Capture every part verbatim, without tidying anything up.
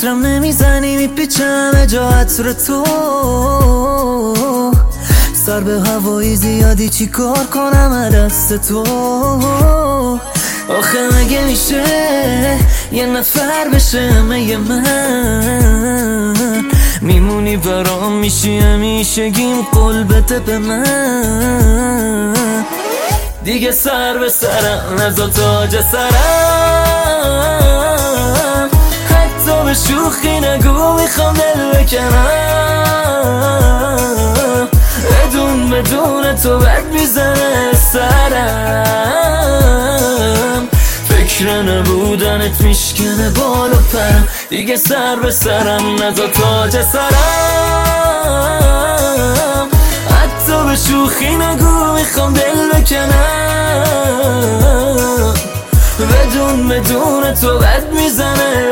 زجرم نمیزنی میپیچم جا عطر تو، سر به هوایی زیادی چی کار کنم دست تو. آخه مگه میشه یه نفر بشه مگه من میمونی برام میشی همیشگیم قول بده به من. دیگه سر به سرم نزا تاج سرم، حتی به شوخی نگو میخوام دل بکنم. بدون بدون تو بد میزنه سرم، فکر نبودنت میشکنه بال و پرم. دیگه سر به سرم نزا تاج سرم، حتی به شوخی نگو میخوام دل بکنم. بدون بدون تو بد میزنه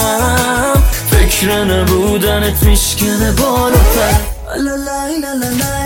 سرم، فکر نبودنت میشکنه بال و پرم. لا لا لا لا لا